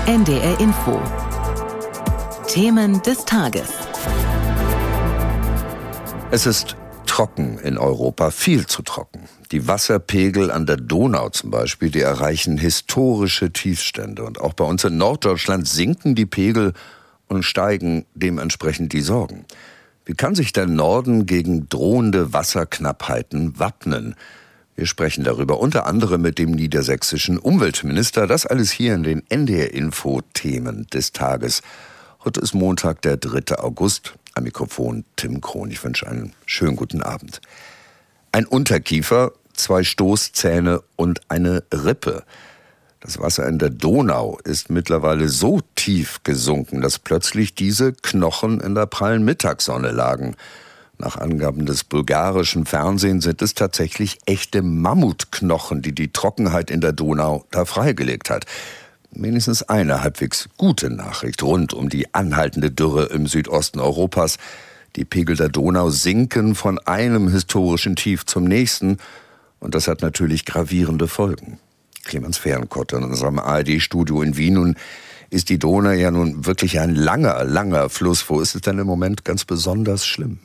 NDR Info. Themen des Tages. Es ist trocken in Europa, viel zu trocken. Die Wasserpegel an der Donau zum Beispiel, die erreichen historische Tiefstände. Und auch bei uns in Norddeutschland sinken die Pegel und steigen dementsprechend die Sorgen. Wie kann sich der Norden gegen drohende Wasserknappheiten wappnen? Wir sprechen darüber unter anderem mit dem niedersächsischen Umweltminister. Das alles hier in den NDR-Info-Themen des Tages. Heute ist Montag, der 3. August. Am Mikrofon Tim Krohn. Ich wünsche einen schönen guten Abend. Ein Unterkiefer, 2 Stoßzähne und eine Rippe. Das Wasser in der Donau ist mittlerweile so tief gesunken, dass plötzlich diese Knochen in der prallen Mittagssonne lagen. Nach Angaben des bulgarischen Fernsehens sind es tatsächlich echte Mammutknochen, die die Trockenheit in der Donau da freigelegt hat. Wenigstens eine halbwegs gute Nachricht rund um die anhaltende Dürre im Südosten Europas. Die Pegel der Donau sinken von einem historischen Tief zum nächsten. Und das hat natürlich gravierende Folgen. Clemens Fehrenkotter in unserem ARD-Studio in Wien. Nun ist die Donau ja nun wirklich ein langer Fluss. Wo ist es denn im Moment ganz besonders schlimm?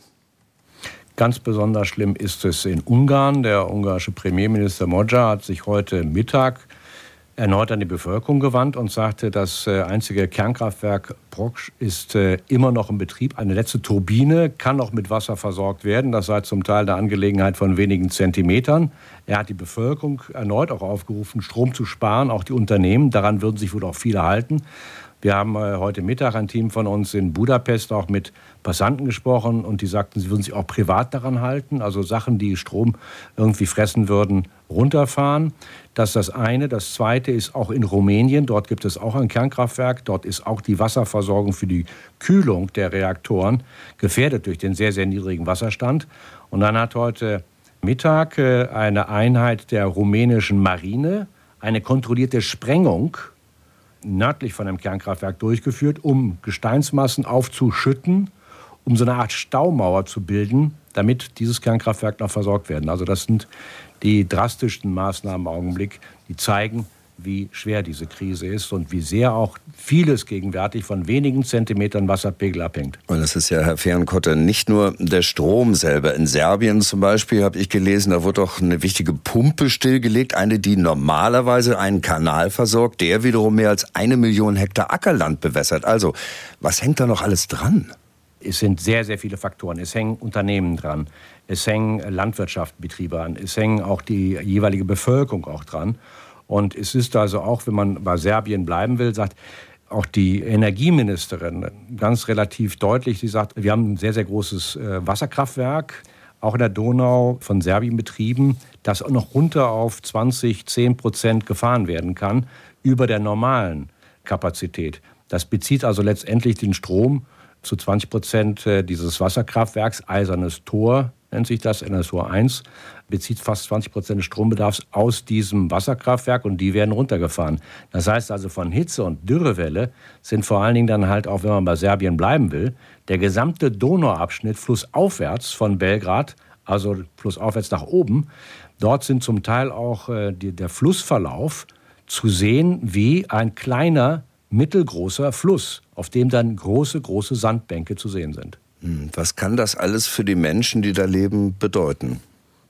Ganz besonders schlimm ist es in Ungarn. Der ungarische Premierminister Magyar hat sich heute Mittag erneut an die Bevölkerung gewandt und sagte, das einzige Kernkraftwerk Brokk ist immer noch in Betrieb. Eine letzte Turbine kann noch mit Wasser versorgt werden. Das sei zum Teil eine Angelegenheit von wenigen Zentimetern. Er hat die Bevölkerung erneut auch aufgerufen, Strom zu sparen, auch die Unternehmen. Daran würden sich wohl auch viele halten. Wir haben heute Mittag ein Team von uns in Budapest auch mit Passanten gesprochen und die sagten, sie würden sich auch privat daran halten, also Sachen, die Strom irgendwie fressen würden, runterfahren. Das ist das eine. Das zweite ist auch in Rumänien. Dort gibt es auch ein Kernkraftwerk. Dort ist auch die Wasserversorgung für die Kühlung der Reaktoren gefährdet durch den sehr, sehr niedrigen Wasserstand. Und dann hat heute Mittag eine Einheit der rumänischen Marine eine kontrollierte Sprengung nördlich von einem Kernkraftwerk durchgeführt, um Gesteinsmassen aufzuschütten, um so eine Art Staumauer zu bilden, damit dieses Kernkraftwerk noch versorgt werden. Also das sind die drastischsten Maßnahmen im Augenblick, die zeigen, wie schwer diese Krise ist und wie sehr auch vieles gegenwärtig von wenigen Zentimetern Wasserpegel abhängt. Und das ist ja, Herr Fehrenkotter, nicht nur der Strom selber. In Serbien zum Beispiel habe ich gelesen, da wurde auch eine wichtige Pumpe stillgelegt, eine, die normalerweise einen Kanal versorgt, der wiederum mehr als 1 Million Hektar Ackerland bewässert. Also, was hängt da noch alles dran? Es sind sehr, sehr viele Faktoren. Es hängen Unternehmen dran, es hängen Landwirtschaftsbetriebe an, es hängen auch die jeweilige Bevölkerung auch dran. Und es ist also auch, wenn man bei Serbien bleiben will, sagt auch die Energieministerin ganz relativ deutlich, sie sagt, wir haben ein sehr, sehr großes Wasserkraftwerk, auch in der Donau von Serbien betrieben, das auch noch runter auf 10% gefahren werden kann, über der normalen Kapazität. Das bezieht also letztendlich den Strom zu 20% dieses Wasserkraftwerks, Eisernes Tor nennt sich das, NSO 1, bezieht fast 20% des Strombedarfs aus diesem Wasserkraftwerk und die werden runtergefahren. Das heißt also, von Hitze- und Dürrewelle sind vor allen Dingen dann halt auch, wenn man bei Serbien bleiben will, der gesamte Donauabschnitt flussaufwärts von Belgrad, also flussaufwärts nach oben, dort sind zum Teil auch der Flussverlauf zu sehen wie ein kleiner, mittelgroßer Fluss, auf dem dann große Sandbänke zu sehen sind. Was kann das alles für die Menschen, die da leben, bedeuten?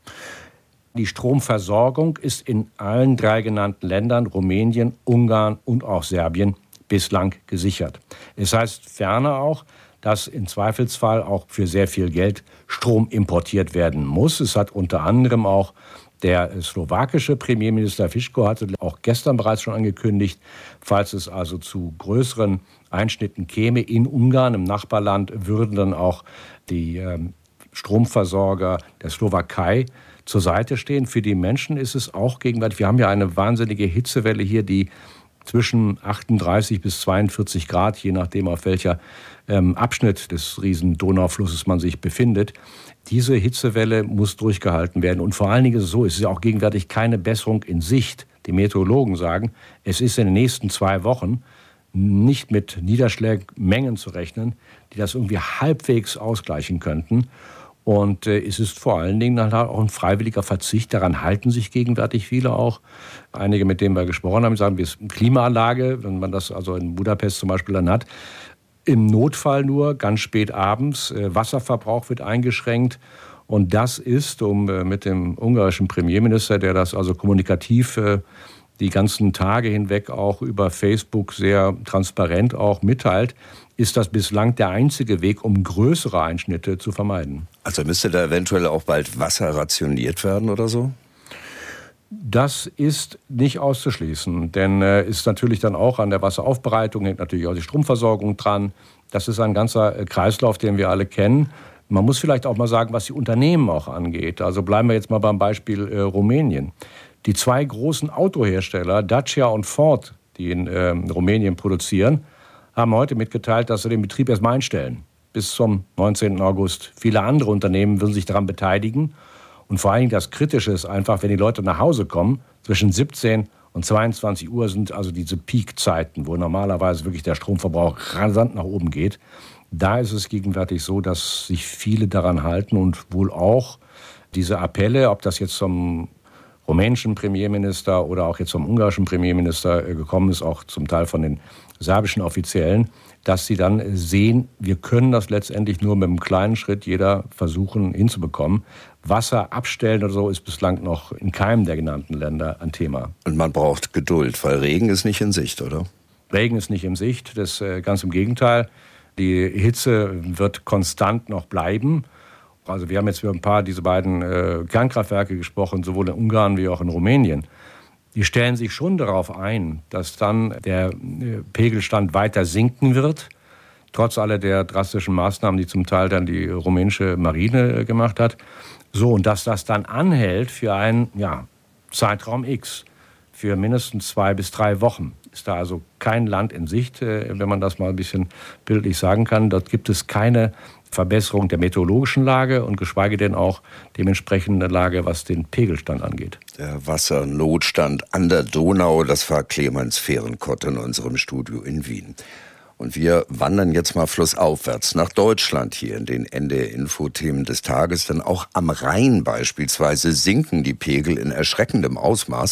Die Stromversorgung ist in allen 3 genannten Ländern, Rumänien, Ungarn und auch Serbien, bislang gesichert. Es heißt ferner auch, dass im Zweifelsfall auch für sehr viel Geld Strom importiert werden muss. Es hat unter anderem auch der slowakische Premierminister Fico hatte auch gestern bereits schon angekündigt, falls es also zu größeren Einschnitten käme in Ungarn, im Nachbarland, würden dann auch die Stromversorger der Slowakei zur Seite stehen. Für die Menschen ist es auch gegenwärtig, wir haben ja eine wahnsinnige Hitzewelle hier, die zwischen 38 bis 42 Grad, je nachdem auf welcher Abschnitt des riesen Donauflusses man sich befindet. Diese Hitzewelle muss durchgehalten werden. Und vor allen Dingen ist es so, es ist ja auch gegenwärtig keine Besserung in Sicht. Die Meteorologen sagen, es ist in den nächsten 2 Wochen nicht mit Niederschlagmengen zu rechnen, die das irgendwie halbwegs ausgleichen könnten. Und es ist vor allen Dingen dann auch ein freiwilliger Verzicht. Daran halten sich gegenwärtig viele auch. Einige, mit denen wir gesprochen haben, sagen, wir sind eine Klimaanlage, wenn man das also in Budapest zum Beispiel dann hat. Im Notfall nur, ganz spät abends. Wasserverbrauch wird eingeschränkt. Und das ist, um mit dem ungarischen Premierminister, der das also kommunikativ die ganzen Tage hinweg auch über Facebook sehr transparent auch mitteilt, ist das bislang der einzige Weg, um größere Einschnitte zu vermeiden. Also müsste da eventuell auch bald Wasser rationiert werden oder so? Das ist nicht auszuschließen, denn ist natürlich dann auch an der Wasseraufbereitung, hängt natürlich auch die Stromversorgung dran. Das ist ein ganzer Kreislauf, den wir alle kennen. Man muss vielleicht auch mal sagen, was die Unternehmen auch angeht. Also bleiben wir jetzt mal beim Beispiel Rumänien. Die zwei großen Autohersteller, Dacia und Ford, die in Rumänien produzieren, haben heute mitgeteilt, dass sie den Betrieb erstmal einstellen. Bis zum 19. August. Viele andere Unternehmen würden sich daran beteiligen. Und vor allen Dingen das Kritische ist einfach, wenn die Leute nach Hause kommen, zwischen 17 und 22 Uhr sind also diese Peak-Zeiten, wo normalerweise wirklich der Stromverbrauch rasant nach oben geht. Da ist es gegenwärtig so, dass sich viele daran halten und wohl auch diese Appelle, ob das jetzt zum rumänischen Premierminister oder auch jetzt vom ungarischen Premierminister gekommen ist, auch zum Teil von den serbischen Offiziellen, dass sie dann sehen, wir können das letztendlich nur mit einem kleinen Schritt jeder versuchen hinzubekommen. Wasser abstellen oder so ist bislang noch in keinem der genannten Länder ein Thema. Und man braucht Geduld, weil Regen ist nicht in Sicht, oder? Regen ist nicht in Sicht, das ganz im Gegenteil. Die Hitze wird konstant noch bleiben. Also wir haben jetzt über diese beiden Kernkraftwerke gesprochen, sowohl in Ungarn wie auch in Rumänien. Die stellen sich schon darauf ein, dass dann der Pegelstand weiter sinken wird, trotz aller der drastischen Maßnahmen, die zum Teil dann die rumänische Marine gemacht hat. So, und dass das dann anhält für einen Zeitraum X, für mindestens 2 bis 3 Wochen. Ist da also kein Land in Sicht, wenn man das mal ein bisschen bildlich sagen kann. Dort gibt es keine Verbesserung der meteorologischen Lage und geschweige denn auch dementsprechende Lage, was den Pegelstand angeht. Der Wassernotstand an der Donau, das war Clemens Fehrenkott in unserem Studio in Wien. Und wir wandern jetzt mal flussaufwärts nach Deutschland hier in den NDR-Info-Themen des Tages. Denn auch am Rhein beispielsweise sinken die Pegel in erschreckendem Ausmaß.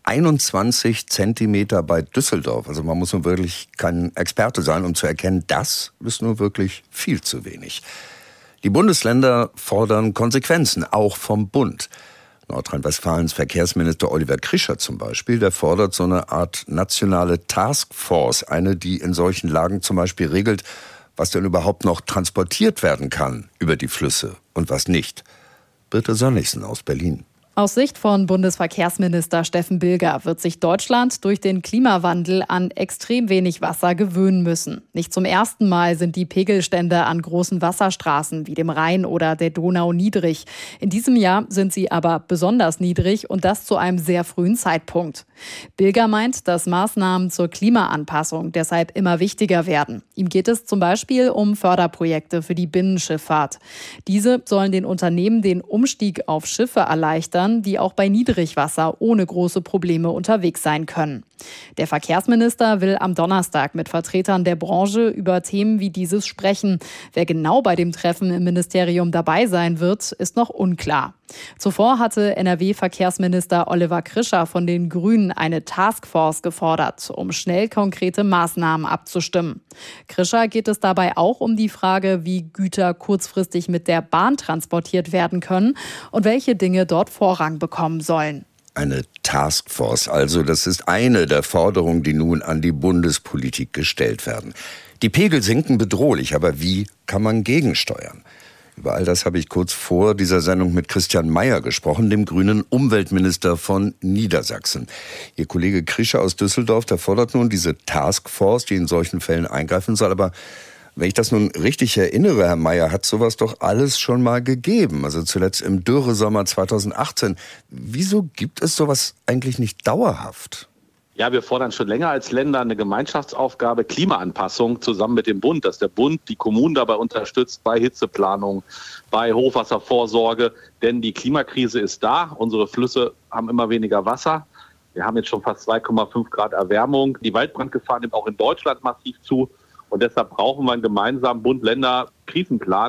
21 Zentimeter bei Düsseldorf. Also man muss nun wirklich kein Experte sein, um zu erkennen, das ist nun wirklich viel zu wenig. Die Bundesländer fordern Konsequenzen, auch vom Bund. Nordrhein-Westfalens Verkehrsminister Oliver Krischer zum Beispiel, der fordert so eine Art nationale Taskforce, eine, die in solchen Lagen zum Beispiel regelt, was denn überhaupt noch transportiert werden kann über die Flüsse und was nicht. Birte Sönnigsen aus Berlin. Aus Sicht von Bundesverkehrsminister Steffen Bilger wird sich Deutschland durch den Klimawandel an extrem wenig Wasser gewöhnen müssen. Nicht zum ersten Mal sind die Pegelstände an großen Wasserstraßen wie dem Rhein oder der Donau niedrig. In diesem Jahr sind sie aber besonders niedrig und das zu einem sehr frühen Zeitpunkt. Bilger meint, dass Maßnahmen zur Klimaanpassung deshalb immer wichtiger werden. Ihm geht es zum Beispiel um Förderprojekte für die Binnenschifffahrt. Diese sollen den Unternehmen den Umstieg auf Schiffe erleichtern, die auch bei Niedrigwasser ohne große Probleme unterwegs sein können. Der Verkehrsminister will am Donnerstag mit Vertretern der Branche über Themen wie dieses sprechen. Wer genau bei dem Treffen im Ministerium dabei sein wird, ist noch unklar. Zuvor hatte NRW-Verkehrsminister Oliver Krischer von den Grünen eine Taskforce gefordert, um schnell konkrete Maßnahmen abzustimmen. Krischer geht es dabei auch um die Frage, wie Güter kurzfristig mit der Bahn transportiert werden können und welche Dinge dort Vorrang bekommen sollen. Eine Taskforce also, das ist eine der Forderungen, die nun an die Bundespolitik gestellt werden. Die Pegel sinken bedrohlich, aber wie kann man gegensteuern? Über all das habe ich kurz vor dieser Sendung mit Christian Mayer gesprochen, dem grünen Umweltminister von Niedersachsen. Ihr Kollege Krischer aus Düsseldorf, der fordert nun diese Taskforce, die in solchen Fällen eingreifen soll. Aber wenn ich das nun richtig erinnere, Herr Mayer, hat sowas doch alles schon mal gegeben. Also zuletzt im Dürresommer 2018. Wieso gibt es sowas eigentlich nicht dauerhaft? Ja, wir fordern schon länger als Länder eine Gemeinschaftsaufgabe, Klimaanpassung zusammen mit dem Bund, dass der Bund die Kommunen dabei unterstützt bei Hitzeplanung, bei Hochwasservorsorge. Denn die Klimakrise ist da. Unsere Flüsse haben immer weniger Wasser. Wir haben jetzt schon fast 2,5 Grad Erwärmung. Die Waldbrandgefahr nimmt auch in Deutschland massiv zu. Und deshalb brauchen wir einen gemeinsamen Bund-Länder-Krisenplan,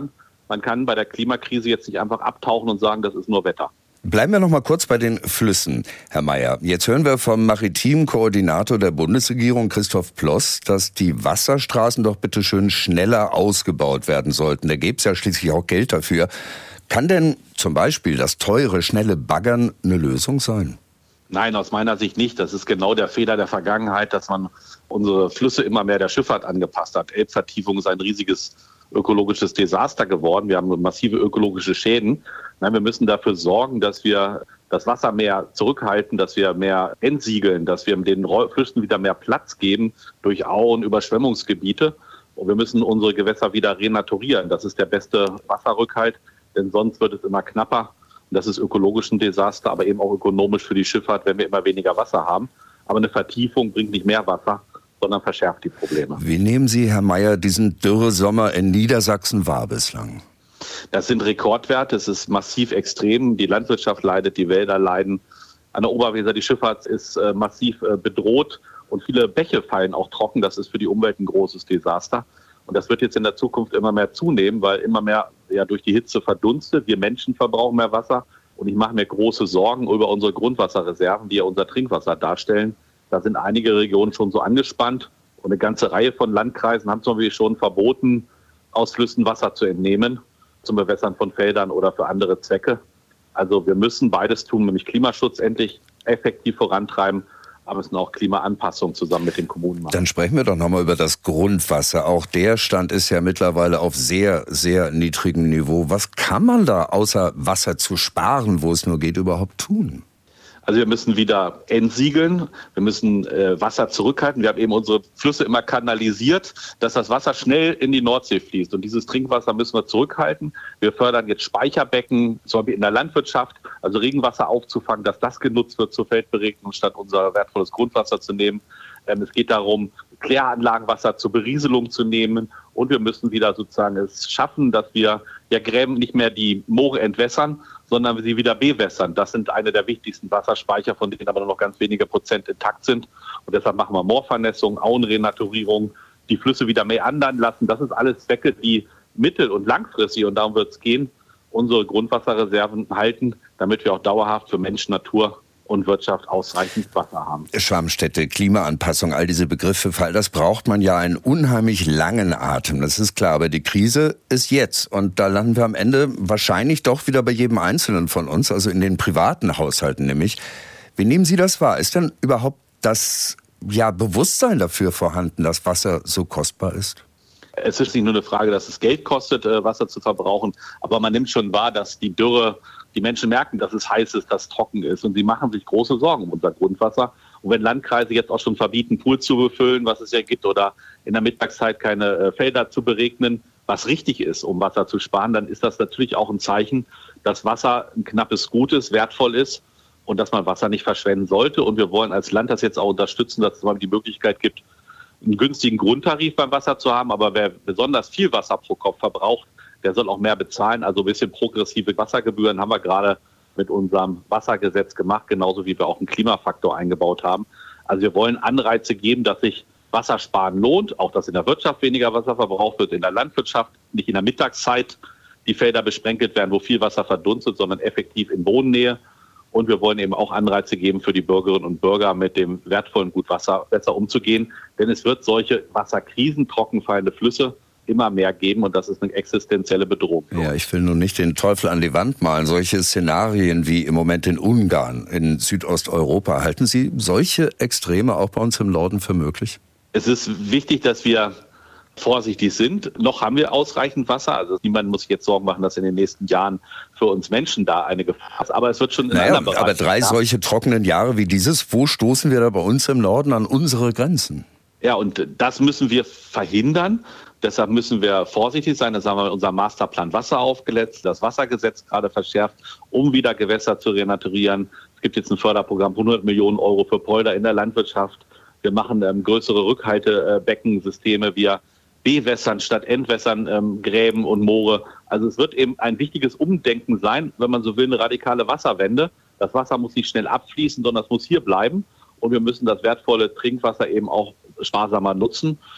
man kann bei der Klimakrise jetzt nicht einfach abtauchen und sagen, das ist nur Wetter. Bleiben wir noch mal kurz bei den Flüssen, Herr Mayer. Jetzt hören wir vom maritimen Koordinator der Bundesregierung, Christoph Ploss, dass die Wasserstraßen doch bitte schön schneller ausgebaut werden sollten. Da gäbe es ja schließlich auch Geld dafür. Kann denn zum Beispiel das teure, schnelle Baggern eine Lösung sein? Nein, aus meiner Sicht nicht. Das ist genau der Fehler der Vergangenheit, dass man unsere Flüsse immer mehr der Schifffahrt angepasst hat. Elbvertiefung ist ein riesiges ökologisches Desaster geworden. Wir haben massive ökologische Schäden. Nein, wir müssen dafür sorgen, dass wir das Wasser mehr zurückhalten, dass wir mehr entsiegeln, dass wir den Flüssen wieder mehr Platz geben durch Auen, Überschwemmungsgebiete. Und wir müssen unsere Gewässer wieder renaturieren. Das ist der beste Wasserrückhalt, denn sonst wird es immer knapper. Und das ist ökologisch ein Desaster, aber eben auch ökonomisch für die Schifffahrt, wenn wir immer weniger Wasser haben. Aber eine Vertiefung bringt nicht mehr Wasser, sondern verschärft die Probleme. Wie nehmen Sie, Herr Mayer, diesen Dürresommer in Niedersachsen wahr bislang? Das sind Rekordwerte, es ist massiv extrem. Die Landwirtschaft leidet, die Wälder leiden. An der Oberweser, die Schifffahrt ist massiv bedroht und viele Bäche fallen auch trocken. Das ist für die Umwelt ein großes Desaster. Und das wird jetzt in der Zukunft immer mehr zunehmen, weil immer mehr durch die Hitze verdunstet. Wir Menschen verbrauchen mehr Wasser und ich mache mir große Sorgen über unsere Grundwasserreserven, die ja unser Trinkwasser darstellen. Da sind einige Regionen schon so angespannt und eine ganze Reihe von Landkreisen haben zum Beispiel schon verboten, aus Flüssen Wasser zu entnehmen, zum Bewässern von Feldern oder für andere Zwecke. Also wir müssen beides tun, nämlich Klimaschutz endlich effektiv vorantreiben, aber müssen auch Klimaanpassung zusammen mit den Kommunen machen. Dann sprechen wir doch nochmal über das Grundwasser. Auch der Stand ist ja mittlerweile auf sehr, sehr niedrigem Niveau. Was kann man da, außer Wasser zu sparen, wo es nur geht, überhaupt tun? Also wir müssen wieder entsiegeln, wir müssen Wasser zurückhalten. Wir haben eben unsere Flüsse immer kanalisiert, dass das Wasser schnell in die Nordsee fließt. Und dieses Trinkwasser müssen wir zurückhalten. Wir fördern jetzt Speicherbecken, zum Beispiel in der Landwirtschaft, also Regenwasser aufzufangen, dass das genutzt wird zur Feldberegnung, statt unser wertvolles Grundwasser zu nehmen. Es geht darum, Kläranlagenwasser zur Berieselung zu nehmen. Und wir müssen wieder sozusagen es schaffen, dass wir Gräben nicht mehr die Moore entwässern, sondern sie wieder bewässern. Das sind eine der wichtigsten Wasserspeicher, von denen aber nur noch ganz wenige Prozent intakt sind. Und deshalb machen wir Moorvernässung, Auenrenaturierung, die Flüsse wieder meandern lassen. Das ist alles Zwecke, die mittel- und langfristig, und darum wird es gehen, unsere Grundwasserreserven halten, damit wir auch dauerhaft für Mensch, Natur und Wirtschaft ausreichend Wasser haben. Schwammstätte, Klimaanpassung, all diese Begriffe, für all das braucht man ja einen unheimlich langen Atem. Das ist klar, aber die Krise ist jetzt. Und da landen wir am Ende wahrscheinlich doch wieder bei jedem Einzelnen von uns, also in den privaten Haushalten nämlich. Wie nehmen Sie das wahr? Ist denn überhaupt das Bewusstsein dafür vorhanden, dass Wasser so kostbar ist? Es ist nicht nur eine Frage, dass es Geld kostet, Wasser zu verbrauchen, aber man nimmt schon wahr, dass die Dürre, die Menschen merken, dass es heiß ist, dass es trocken ist und sie machen sich große Sorgen um unser Grundwasser. Und wenn Landkreise jetzt auch schon verbieten, Pools zu befüllen, was es ja gibt, oder in der Mittagszeit keine Felder zu beregnen, was richtig ist, um Wasser zu sparen, dann ist das natürlich auch ein Zeichen, dass Wasser ein knappes Gut ist, wertvoll ist und dass man Wasser nicht verschwenden sollte. Und wir wollen als Land das jetzt auch unterstützen, dass es mal die Möglichkeit gibt, einen günstigen Grundtarif beim Wasser zu haben. Aber wer besonders viel Wasser pro Kopf verbraucht, der soll auch mehr bezahlen. Also ein bisschen progressive Wassergebühren haben wir gerade mit unserem Wassergesetz gemacht, genauso wie wir auch einen Klimafaktor eingebaut haben. Also wir wollen Anreize geben, dass sich Wassersparen lohnt, auch dass in der Wirtschaft weniger Wasser verbraucht wird, in der Landwirtschaft nicht in der Mittagszeit die Felder besprenkelt werden, wo viel Wasser verdunstet, sondern effektiv in Bodennähe. Und wir wollen eben auch Anreize geben für die Bürgerinnen und Bürger, mit dem wertvollen Gut Wasser besser umzugehen. Denn es wird solche Wasserkrisen, trockenfallende Flüsse immer mehr geben und das ist eine existenzielle Bedrohung. Ja, ich will nun nicht den Teufel an die Wand malen. Solche Szenarien wie im Moment in Ungarn, in Südosteuropa, halten Sie solche Extreme auch bei uns im Norden für möglich? Es ist wichtig, dass wir vorsichtig sind. Noch haben wir ausreichend Wasser. Also niemand muss sich jetzt Sorgen machen, dass in den nächsten Jahren für uns Menschen da eine Gefahr ist. Aber es wird schon in anderen Bereichen. Aber 3 solche trockenen Jahre wie dieses, wo stoßen wir da bei uns im Norden an unsere Grenzen? Ja, und das müssen wir verhindern. Deshalb müssen wir vorsichtig sein. Das haben wir in unserem Masterplan Wasser aufgesetzt, das Wassergesetz gerade verschärft, um wieder Gewässer zu renaturieren. Es gibt jetzt ein Förderprogramm, 100 Millionen Euro für Polder in der Landwirtschaft. Wir machen größere Rückhaltebeckensysteme. Wir bewässern statt entwässern Gräben und Moore. Also es wird eben ein wichtiges Umdenken sein, wenn man so will, eine radikale Wasserwende. Das Wasser muss nicht schnell abfließen, sondern es muss hier bleiben. Und wir müssen das wertvolle Trinkwasser eben auch sparsamer nutzen.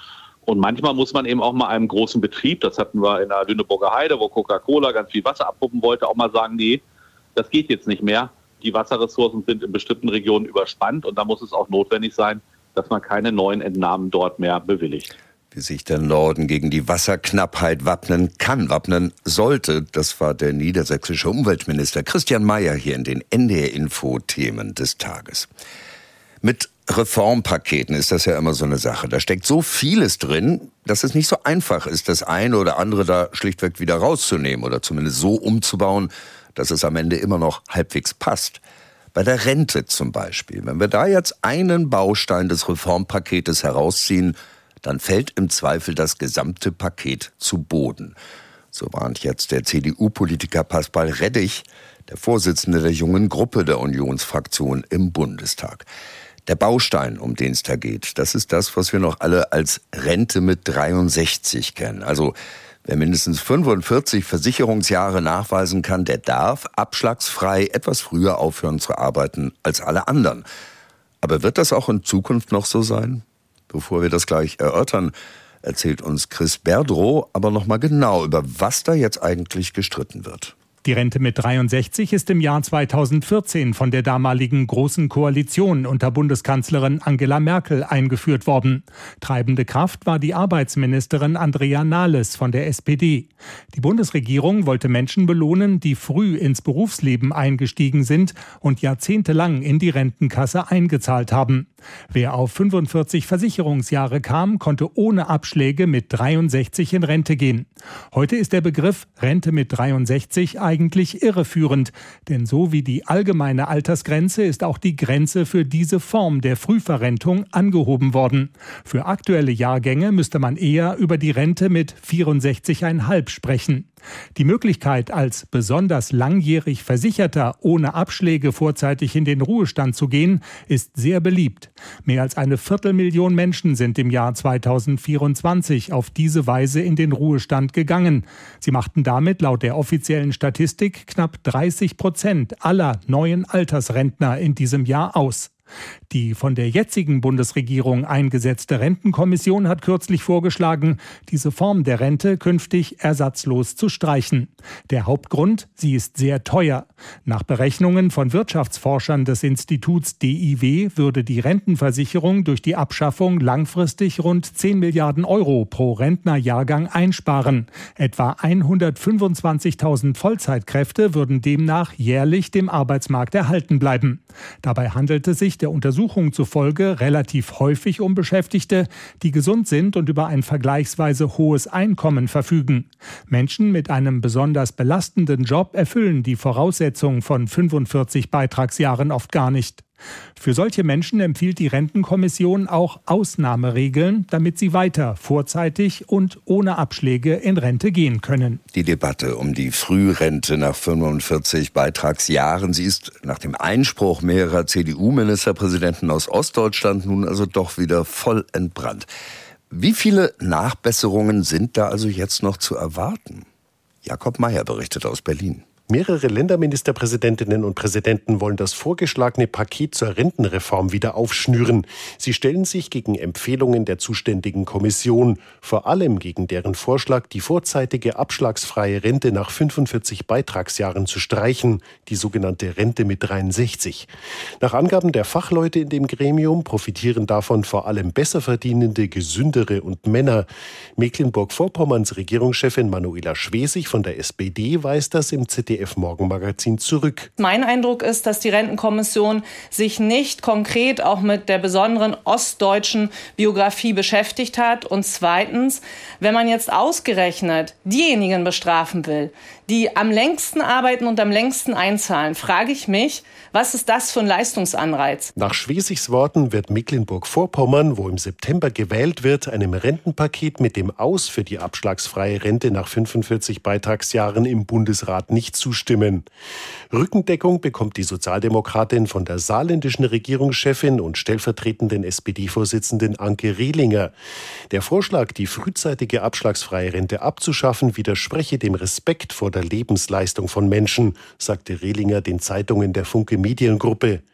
Und manchmal muss man eben auch mal einem großen Betrieb, das hatten wir in der Lüneburger Heide, wo Coca-Cola ganz viel Wasser abpumpen wollte, auch mal sagen, nee, das geht jetzt nicht mehr. Die Wasserressourcen sind in bestimmten Regionen überspannt und da muss es auch notwendig sein, dass man keine neuen Entnahmen dort mehr bewilligt. Wie sich der Norden gegen die Wasserknappheit wappnen sollte, das war der niedersächsische Umweltminister Christian Mayer hier in den NDR-Info-Themen des Tages. Mit Reformpaketen ist das ja immer so eine Sache. Da steckt so vieles drin, dass es nicht so einfach ist, das eine oder andere da schlichtweg wieder rauszunehmen oder zumindest so umzubauen, dass es am Ende immer noch halbwegs passt. Bei der Rente zum Beispiel. Wenn wir da jetzt einen Baustein des Reformpaketes herausziehen, dann fällt im Zweifel das gesamte Paket zu Boden. So warnt jetzt der CDU-Politiker Pascal Reddich, der Vorsitzende der jungen Gruppe der Unionsfraktion im Bundestag. Der Baustein, um den es da geht, das ist das, was wir noch alle als Rente mit 63 kennen. Also wer mindestens 45 Versicherungsjahre nachweisen kann, der darf abschlagsfrei etwas früher aufhören zu arbeiten als alle anderen. Aber wird das auch in Zukunft noch so sein? Bevor wir das gleich erörtern, erzählt uns Chris Berdrow aber noch mal genau, über was da jetzt eigentlich gestritten wird. Die Rente mit 63 ist im Jahr 2014 von der damaligen Großen Koalition unter Bundeskanzlerin Angela Merkel eingeführt worden. Treibende Kraft war die Arbeitsministerin Andrea Nahles von der SPD. Die Bundesregierung wollte Menschen belohnen, die früh ins Berufsleben eingestiegen sind und jahrzehntelang in die Rentenkasse eingezahlt haben. Wer auf 45 Versicherungsjahre kam, konnte ohne Abschläge mit 63 in Rente gehen. Heute ist der Begriff Rente mit 63 eigentlich irreführend, denn so wie die allgemeine Altersgrenze ist auch die Grenze für diese Form der Frühverrentung angehoben worden. Für aktuelle Jahrgänge müsste man eher über die Rente mit 64,5 sprechen. Die Möglichkeit, als besonders langjährig Versicherter ohne Abschläge vorzeitig in den Ruhestand zu gehen, ist sehr beliebt. Mehr als 250.000 Menschen sind im Jahr 2024 auf diese Weise in den Ruhestand gegangen. Sie machten damit laut der offiziellen Statistik knapp 30% aller neuen Altersrentner in diesem Jahr aus. Die von der jetzigen Bundesregierung eingesetzte Rentenkommission hat kürzlich vorgeschlagen, diese Form der Rente künftig ersatzlos zu streichen. Der Hauptgrund: sie ist sehr teuer. Nach Berechnungen von Wirtschaftsforschern des Instituts DIW würde die Rentenversicherung durch die Abschaffung langfristig rund 10 Milliarden Euro pro Rentnerjahrgang einsparen. Etwa 125.000 Vollzeitkräfte würden demnach jährlich dem Arbeitsmarkt erhalten bleiben. Dabei handelt es sich der Untersuchung zufolge relativ häufig um Beschäftigte, die gesund sind und über ein vergleichsweise hohes Einkommen verfügen. Menschen mit einem besonders belastenden Job erfüllen die Voraussetzungen von 45 Beitragsjahren oft gar nicht. Für solche Menschen empfiehlt die Rentenkommission auch Ausnahmeregeln, damit sie weiter vorzeitig und ohne Abschläge in Rente gehen können. Die Debatte um die Frührente nach 45 Beitragsjahren, sie ist nach dem Einspruch mehrerer CDU-Ministerpräsidenten aus Ostdeutschland nun also doch wieder voll entbrannt. Wie viele Nachbesserungen sind da also jetzt noch zu erwarten? Jakob Mayer berichtet aus Berlin. Mehrere Länderministerpräsidentinnen und Präsidenten wollen das vorgeschlagene Paket zur Rentenreform wieder aufschnüren. Sie stellen sich gegen Empfehlungen der zuständigen Kommission, vor allem gegen deren Vorschlag, die vorzeitige abschlagsfreie Rente nach 45 Beitragsjahren zu streichen, die sogenannte Rente mit 63. Nach Angaben der Fachleute in dem Gremium profitieren davon vor allem Besserverdienende, Gesündere und Männer. Mecklenburg-Vorpommerns Regierungschefin Manuela Schwesig von der SPD weist das im ZDF-Morgenmagazin zurück. Mein Eindruck ist, dass die Rentenkommission sich nicht konkret auch mit der besonderen ostdeutschen Biografie beschäftigt hat. Und zweitens, wenn man jetzt ausgerechnet diejenigen bestrafen will, die am längsten arbeiten und am längsten einzahlen, frage ich mich, was ist das für ein Leistungsanreiz? Nach Schwesigs Worten wird Mecklenburg-Vorpommern, wo im September gewählt wird, einem Rentenpaket mit dem Aus für die abschlagsfreie Rente nach 45 Beitragsjahren im Bundesrat nicht zustimmen. Rückendeckung bekommt die Sozialdemokratin von der saarländischen Regierungschefin und stellvertretenden SPD-Vorsitzenden Anke Rehlinger. Der Vorschlag, die frühzeitige abschlagsfreie Rente abzuschaffen, widerspreche dem Respekt vor der Lebensleistung von Menschen, sagte Rehlinger den Zeitungen der Funke Mediengruppe.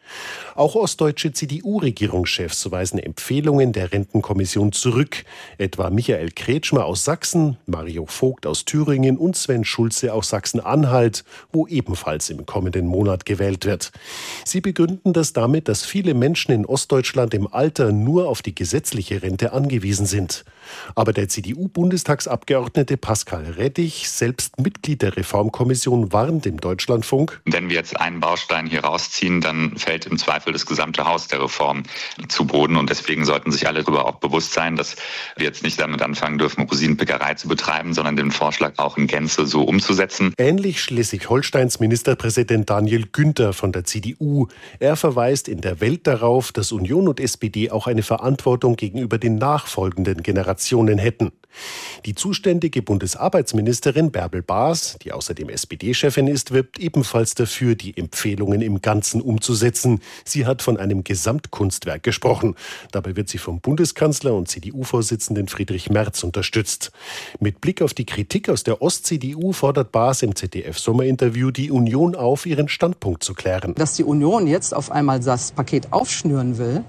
Auch ostdeutsche CDU-Regierungschefs weisen Empfehlungen der Rentenkommission zurück. Etwa Michael Kretschmer aus Sachsen, Mario Vogt aus Thüringen und Sven Schulze aus Sachsen-Anhalt, wo ebenfalls im kommenden Monat gewählt wird. Sie begründen das damit, dass viele Menschen in Ostdeutschland im Alter nur auf die gesetzliche Rente angewiesen sind. Aber der CDU-Bundestagsabgeordnete Pascal Rettich, selbst Mitglied der Reformkommission, warnt im Deutschlandfunk: Wenn wir jetzt einen Baustein hier rausziehen, dann fällt im Zweifel das gesamte Haus der Reform zu Boden. Und deswegen sollten sich alle darüber auch bewusst sein, dass wir jetzt nicht damit anfangen dürfen, Rosinenpickerei zu betreiben, sondern den Vorschlag auch in Gänze so umzusetzen. Ähnlich Schleswig-Holsteins Ministerpräsident Daniel Günther von der CDU. Er verweist in der Welt darauf, dass Union und SPD auch eine Verantwortung gegenüber den nachfolgenden Generationen hätten. Die zuständige Bundesarbeitsministerin Bärbel Baas, die außerdem SPD-Chefin ist, wirbt ebenfalls dafür, die Empfehlungen im Ganzen umzusetzen. Sie hat von einem Gesamtkunstwerk gesprochen. Dabei wird sie vom Bundeskanzler und CDU-Vorsitzenden Friedrich Merz unterstützt. Mit Blick auf die Kritik aus der Ost-CDU fordert Baas im ZDF-Sommerinterview die Union auf, ihren Standpunkt zu klären. Dass die Union jetzt auf einmal das Paket aufschnüren will,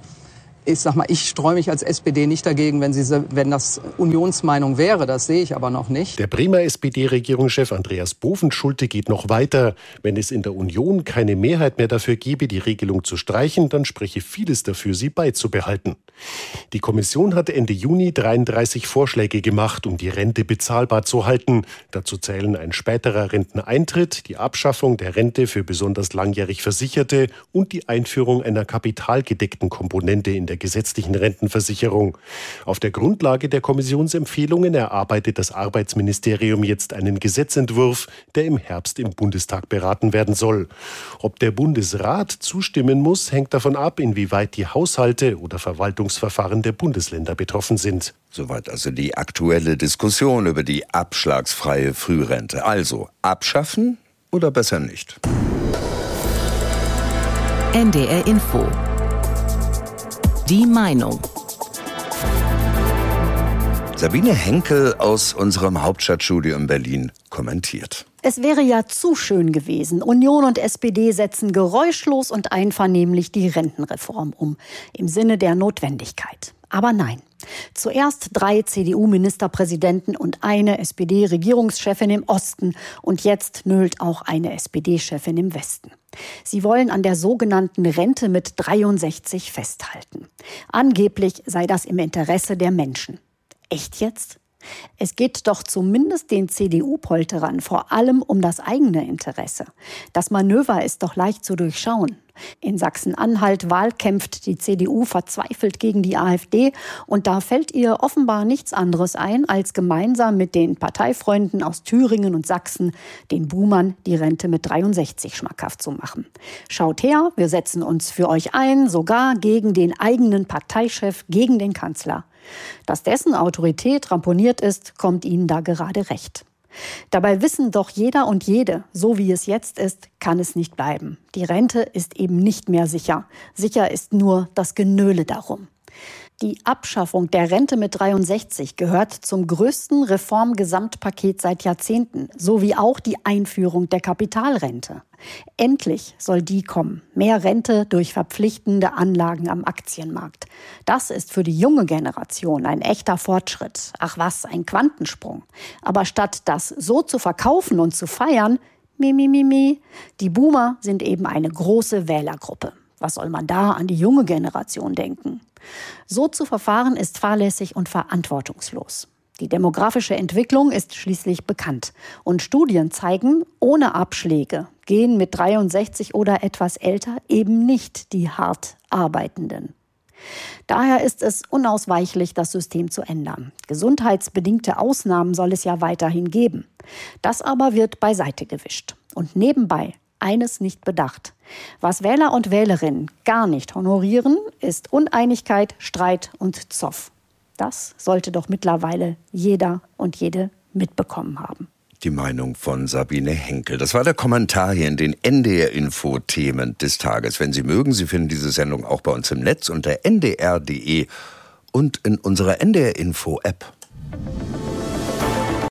ich streue mich als SPD nicht dagegen, wenn das Unionsmeinung wäre. Das sehe ich aber noch nicht. Der Bremer SPD-Regierungschef Andreas Bovenschulte geht noch weiter. Wenn es in der Union keine Mehrheit mehr dafür gebe, die Regelung zu streichen, dann spreche vieles dafür, sie beizubehalten. Die Kommission hat Ende Juni 33 Vorschläge gemacht, um die Rente bezahlbar zu halten. Dazu zählen ein späterer Renteneintritt, die Abschaffung der Rente für besonders langjährig Versicherte und die Einführung einer kapitalgedeckten Komponente in der gesetzlichen Rentenversicherung. Auf der Grundlage der Kommissionsempfehlungen erarbeitet das Arbeitsministerium jetzt einen Gesetzentwurf, der im Herbst im Bundestag beraten werden soll. Ob der Bundesrat zustimmen muss, hängt davon ab, inwieweit die Haushalte oder Verwaltungsverfahren der Bundesländer betroffen sind. Soweit also die aktuelle Diskussion über die abschlagsfreie Frührente. Also abschaffen oder besser nicht? NDR Info. Die Meinung. Sabine Henkel aus unserem Hauptstadtstudio in Berlin kommentiert. Es wäre ja zu schön gewesen. Union und SPD setzen geräuschlos und einvernehmlich die Rentenreform um, im Sinne der Notwendigkeit. Aber nein. Zuerst 3 CDU-Ministerpräsidenten und eine SPD-Regierungschefin im Osten und jetzt nölt auch eine SPD-Chefin im Westen. Sie wollen an der sogenannten Rente mit 63 festhalten. Angeblich sei das im Interesse der Menschen. Echt jetzt? Es geht doch zumindest den CDU-Polterern vor allem um das eigene Interesse. Das Manöver ist doch leicht zu durchschauen. In Sachsen-Anhalt wahlkämpft die CDU verzweifelt gegen die AfD und da fällt ihr offenbar nichts anderes ein, als gemeinsam mit den Parteifreunden aus Thüringen und Sachsen den Boomern die Rente mit 63 schmackhaft zu machen. Schaut her, wir setzen uns für euch ein, sogar gegen den eigenen Parteichef, gegen den Kanzler. Dass dessen Autorität ramponiert ist, kommt ihnen da gerade recht. Dabei wissen doch jeder und jede, so wie es jetzt ist, kann es nicht bleiben. Die Rente ist eben nicht mehr sicher. Sicher ist nur das Genöle darum. Die Abschaffung der Rente mit 63 gehört zum größten Reformgesamtpaket seit Jahrzehnten, sowie auch die Einführung der Kapitalrente. Endlich soll die kommen. Mehr Rente durch verpflichtende Anlagen am Aktienmarkt. Das ist für die junge Generation ein echter Fortschritt. Ach was, ein Quantensprung. Aber statt das so zu verkaufen und zu feiern, die Boomer sind eben eine große Wählergruppe. Was soll man da an die junge Generation denken? So zu verfahren ist fahrlässig und verantwortungslos. Die demografische Entwicklung ist schließlich bekannt. Und Studien zeigen, ohne Abschläge gehen mit 63 oder etwas älter eben nicht die hart Arbeitenden. Daher ist es unausweichlich, das System zu ändern. Gesundheitsbedingte Ausnahmen soll es ja weiterhin geben. Das aber wird beiseite gewischt. Und nebenbei eines nicht bedacht. Was Wähler und Wählerinnen gar nicht honorieren, ist Uneinigkeit, Streit und Zoff. Das sollte doch mittlerweile jeder und jede mitbekommen haben. Die Meinung von Sabine Henkel. Das war der Kommentar hier in den NDR-Info-Themen des Tages. Wenn Sie mögen, Sie finden diese Sendung auch bei uns im Netz unter ndr.de und in unserer NDR-Info-App.